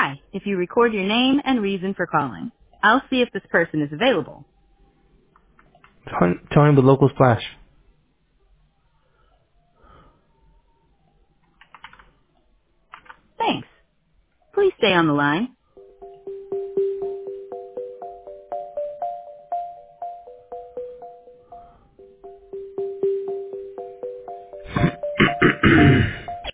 Hi, if you record your name and reason for calling, I'll see if this person is available. Tony with Local Splash. Thanks. Please stay on the line.